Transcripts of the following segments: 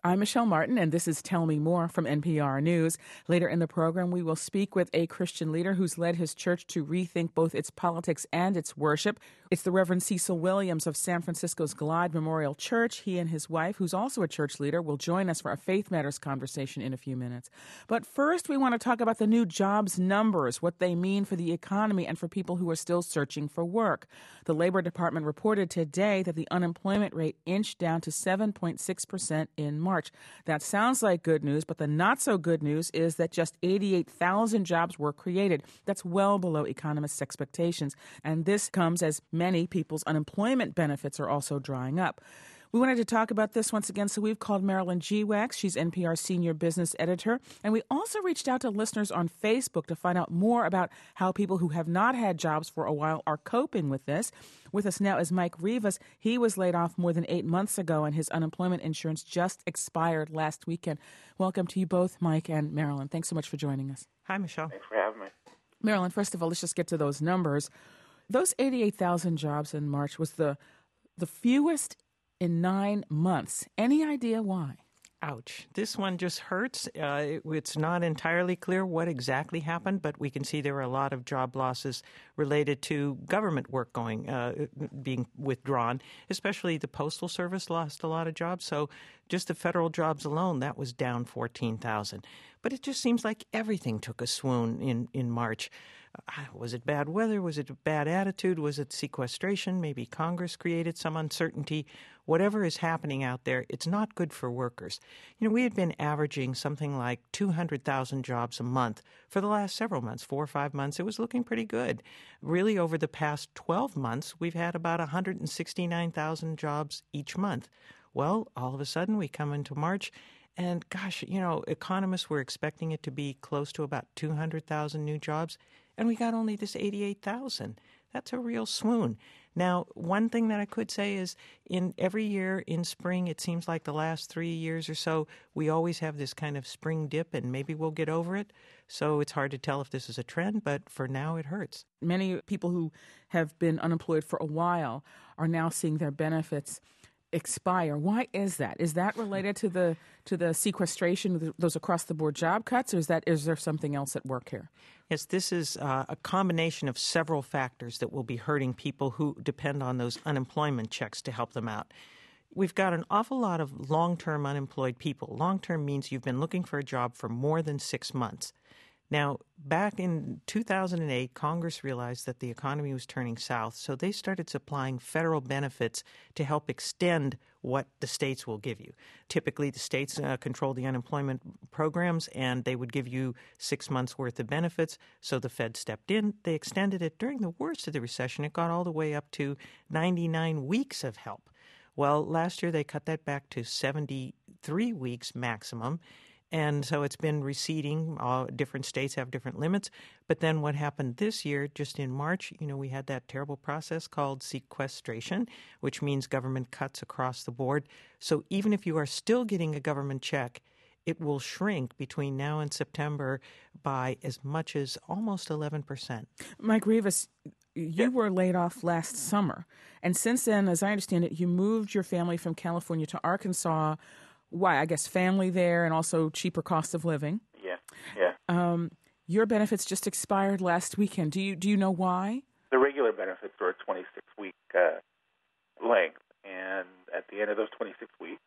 I'm Michelle Martin, and this is Tell Me More from NPR News. Later in the program, we will speak with a Christian leader who's led his church to rethink both its politics and its worship. It's the Reverend Cecil Williams of San Francisco's Glide Memorial Church. He and his wife, who's also a church leader, will join us for a Faith Matters conversation in a few minutes. But first, we want to talk about the new jobs numbers, what they mean for the economy and for people who are still searching for work. The Labor Department reported today that the unemployment rate inched down to 7.6% in March. That sounds like good news, but the not so good news is that just 88,000 jobs were created. That's well below economists' expectations. And this comes as many people's unemployment benefits are also drying up. We wanted to talk about this once again, so we've called Marilyn Geewax. She's NPR's senior business editor. And we also reached out to listeners on Facebook to find out more about how people who have not had jobs for a while are coping with this. With us now is Mike Rivas. He was laid off more than 8 months ago, and his unemployment insurance just expired last weekend. Welcome to you both, Mike and Marilyn. Thanks so much for joining us. Hi, Michelle. Thanks for having me. Marilyn, first of all, let's just get to those numbers. Those 88,000 jobs in March was the fewest in 9 months. Any idea why? Ouch. This one just hurts. It's not entirely clear what exactly happened, but we can see there were a lot of job losses related to government work being withdrawn, especially the Postal Service lost a lot of jobs. So just the federal jobs alone, that was down 14,000. But it just seems like everything took a swoon in March. Was it bad weather? Was it a bad attitude? Was it sequestration? Maybe Congress created some uncertainty. Whatever is happening out there, it's not good for workers. You know, we had been averaging something like 200,000 jobs a month for the last several months, 4 or 5 months. It was looking pretty good. Really, over the past 12 months, we've had about 169,000 jobs each month. Well, all of a sudden, we come into March, and gosh, you know, economists were expecting it to be close to about 200,000 new jobs, and we got only this 88,000. That's a real swoon. Now, one thing that I could say is in every year in spring, it seems like the last 3 years or so, we always have this kind of spring dip, and maybe we'll get over it. So it's hard to tell if this is a trend, but for now it hurts. Many people who have been unemployed for a while are now seeing their benefits expire. Why is that? Is that related to the sequestration, those across-the-board job cuts, or is there something else at work here? Yes, this is a combination of several factors that will be hurting people who depend on those unemployment checks to help them out. We've got an awful lot of long-term unemployed people. Long-term means you've been looking for a job for more than 6 months. Now, back in 2008, Congress realized that the economy was turning south, so they started supplying federal benefits to help extend what the states will give you. Typically, the states control the unemployment programs, and they would give you 6 months' worth of benefits, so the Fed stepped in. They extended it during the worst of the recession. It got all the way up to 99 weeks of help. Well, last year they cut that back to 73 weeks maximum. And so it's been receding. Different states have different limits. But then what happened this year, just in March, you know, we had that terrible process called sequestration, which means government cuts across the board. So even if you are still getting a government check, it will shrink between now and September by as much as almost 11%. Mike Rivas, you were laid off last summer. And since then, as I understand it, you moved your family from California to Arkansas. Why? I guess family there and also cheaper cost of living. Yeah. Your benefits just expired last weekend. Do you know why? The regular benefits are a 26-week length, and at the end of those 26 weeks,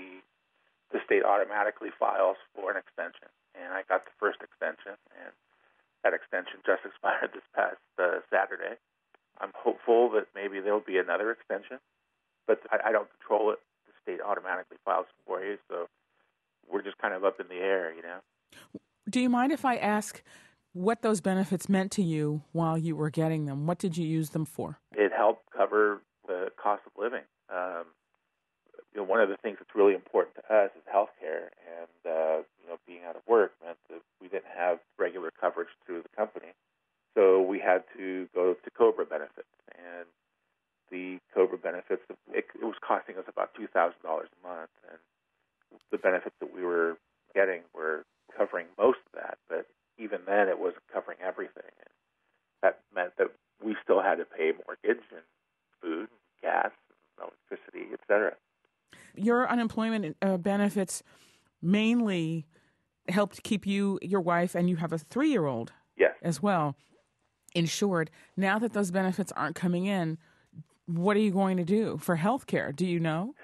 the state automatically files for an extension. And I got the first extension, and that extension just expired this past Saturday. I'm hopeful that maybe there'll be another extension, but I don't control it. State automatically files for you, so we're just kind of up in the air, you know. Do you mind if I ask what those benefits meant to you while you were getting them? What did you use them for? It helped cover the cost of living. One of the things that's really important to us is health care, and being out of work meant that we didn't have regular coverage through the company, so we had to go to COBRA benefits, and the COBRA benefits, it was costing us about $2,000 a month, and the benefits that we were getting were covering most of that, but even then it wasn't covering everything. And that meant that we still had to pay mortgage and food, and gas, and electricity, et cetera. your unemployment benefits mainly helped keep you, your wife, and you have a 3-year-old Yes. as well, insured. Now that those benefits aren't coming in, what are you going to do for health care? Do you know?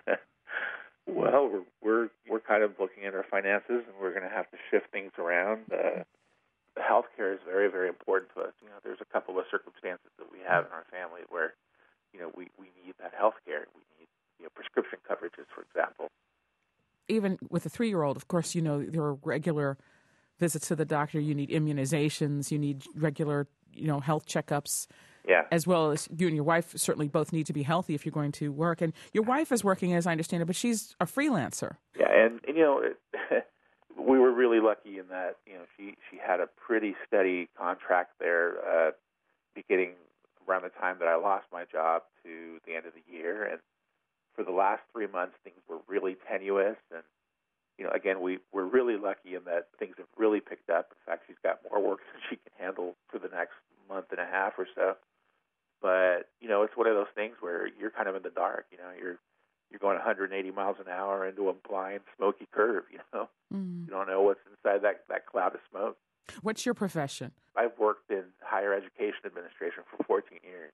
Well, we're kind of looking at our finances, and we're going to have to shift things around. Health care is very, very important to us. There's a couple of circumstances that we have in our family where, we need that health care. We need, prescription coverages, for example. Even with a 3-year-old, of course, there are regular visits to the doctor. You need immunizations. You need regular, health checkups. Yeah. As well as you and your wife certainly both need to be healthy if you're going to work. And your wife is working, as I understand it, but she's a freelancer. Yeah, and we were really lucky in that, she had a pretty steady contract there, beginning around the time that I lost my job to the end of the year. And for the last 3 months, things were really tenuous. And, again, we're really lucky in that things have really picked up. In fact, she's got more work than she can handle for the next month and a half or so. But, it's one of those things where you're kind of in the dark. You're going 180 miles an hour into a blind, smoky curve, You don't know what's inside that cloud of smoke. What's your profession? I've worked in higher education administration for 14 years.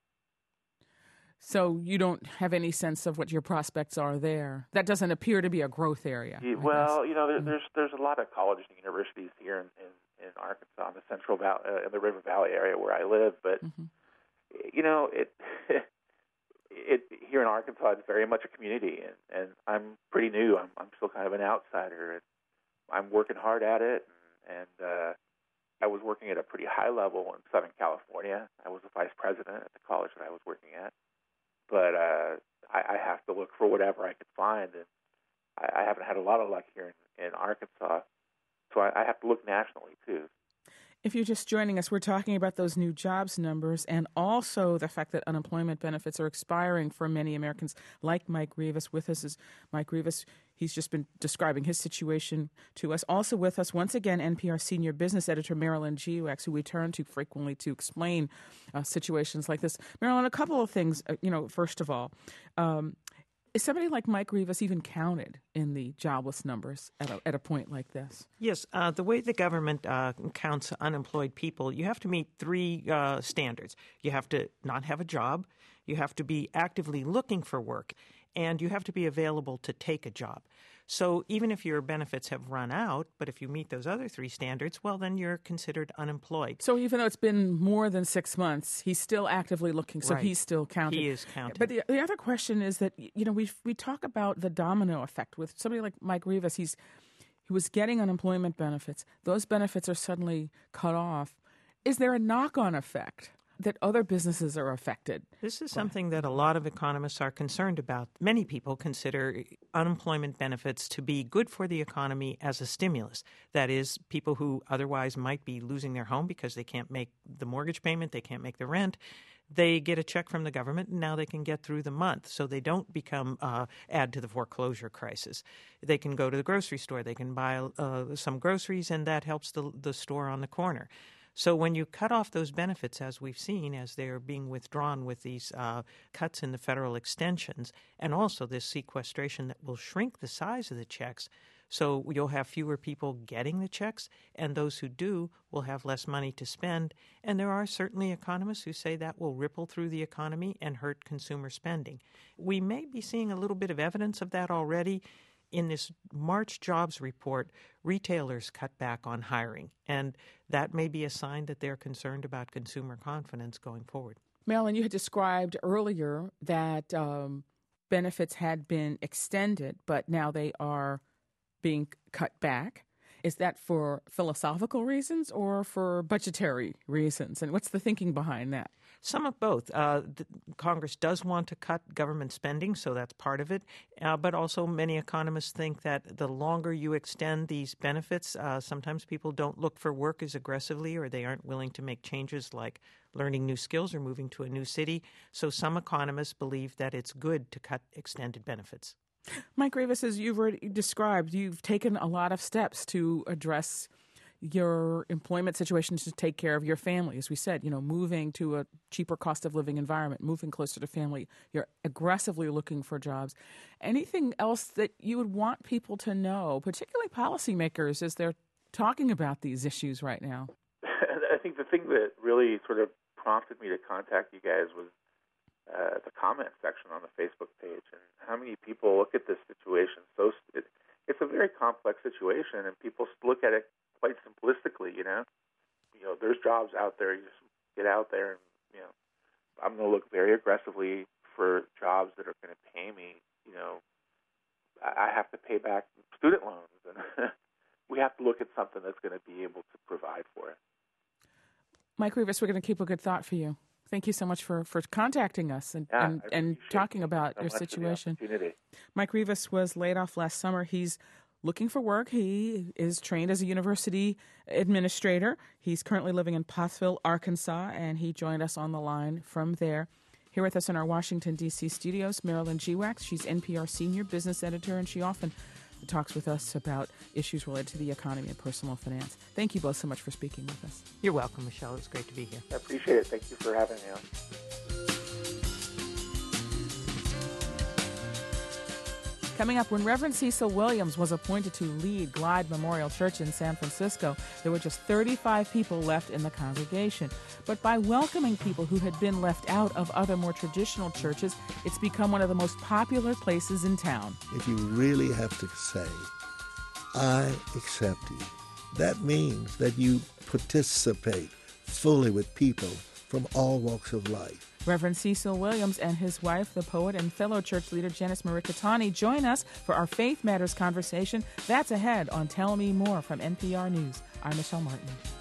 So you don't have any sense of what your prospects are there. That doesn't appear to be a growth area. Well, there's a lot of colleges and universities here in Arkansas, in the Central Valley, in the River Valley area where I live. But it here in Arkansas, it's very much a community, and I'm pretty new. I'm still kind of an outsider, and I'm working hard at it. And I was working at a pretty high level in Southern California. I was a vice president at the college that I was working at. But I have to look for whatever I could find, and I haven't had a lot of luck here in Arkansas, so I have to look nationally, too. If you're just joining us, we're talking about those new jobs numbers and also the fact that unemployment benefits are expiring for many Americans, like Mike Rivas. With us is Mike Rivas. He's just been describing his situation to us. Also with us, once again, NPR senior business editor Marilyn Geox, who we turn to frequently to explain situations like this. Marilyn, a couple of things. First of all, is somebody like Mike Rivas even counted in the jobless numbers at a point like this? Yes. The way the government counts unemployed people, you have to meet 3 standards. You have to not have a job, you have to be actively looking for work, and you have to be available to take a job. So even if your benefits have run out, but if you meet those other 3 standards, well, then you're considered unemployed. So even though it's been more than 6 months, he's still actively looking, so Right. He's still counted. He is counted. But the other question is that, we talk about the domino effect with somebody like Mike Rivas. He was getting unemployment benefits. Those benefits are suddenly cut off. Is there a knock-on effect that other businesses are affected? This is something that a lot of economists are concerned about. Many people consider unemployment benefits to be good for the economy as a stimulus. That is, people who otherwise might be losing their home because they can't make the mortgage payment, they can't make the rent, they get a check from the government, and now they can get through the month, so they don't become add to the foreclosure crisis. They can go to the grocery store, they can buy some groceries, and that helps the store on the corner. So when you cut off those benefits, as we've seen, as they're being withdrawn with these cuts in the federal extensions, and also this sequestration that will shrink the size of the checks, so you'll have fewer people getting the checks, and those who do will have less money to spend. And there are certainly economists who say that will ripple through the economy and hurt consumer spending. We may be seeing a little bit of evidence of that already. In this March jobs report, retailers cut back on hiring, and that may be a sign that they're concerned about consumer confidence going forward. Marilyn, you had described earlier that benefits had been extended, but now they are being cut back. Is that for philosophical reasons or for budgetary reasons? And what's the thinking behind that? Some of both. Congress does want to cut government spending, so that's part of it. But also many economists think that the longer you extend these benefits, sometimes people don't look for work as aggressively, or they aren't willing to make changes like learning new skills or moving to a new city. So some economists believe that it's good to cut extended benefits. Mike Rivas, as you've already described, you've taken a lot of steps to address your employment situation to take care of your family. As we said, moving to a cheaper cost of living environment, moving closer to family. You're aggressively looking for jobs. Anything else that you would want people to know, particularly policymakers, as they're talking about these issues right now? I think the thing that really sort of prompted me to contact you guys was the comment section on the Facebook page, and how many people look at this situation. It's a very complex situation, and people look at it quite simplistically. There's jobs out there. You just get out there, and I'm going to look very aggressively for jobs that are going to pay me. I have to pay back student loans, and we have to look at something that's going to be able to provide for it. Mike Rivas, we're going to keep a good thought for you. Thank you so much for contacting us and talking about your situation. Mike Rivas was laid off last summer. He's looking for work. He is trained as a university administrator. He's currently living in Pottsville, Arkansas, and he joined us on the line from there. Here with us in our Washington, D.C. studios, Marilyn Gewax. She's NPR senior business editor, and she often talks with us about issues related to the economy and personal finance. Thank you both so much for speaking with us. You're welcome, Michelle. It's great to be here. I appreciate it. Thank you for having me on. Coming up, when Reverend Cecil Williams was appointed to lead Glide Memorial Church in San Francisco, there were just 35 people left in the congregation. But by welcoming people who had been left out of other more traditional churches, it's become one of the most popular places in town. If you really have to say, I accept you, that means that you participate fully with people from all walks of life. Reverend Cecil Williams and his wife, the poet and fellow church leader Janice Marikatani, join us for our Faith Matters conversation. That's ahead on Tell Me More from NPR News. I'm Michelle Martin.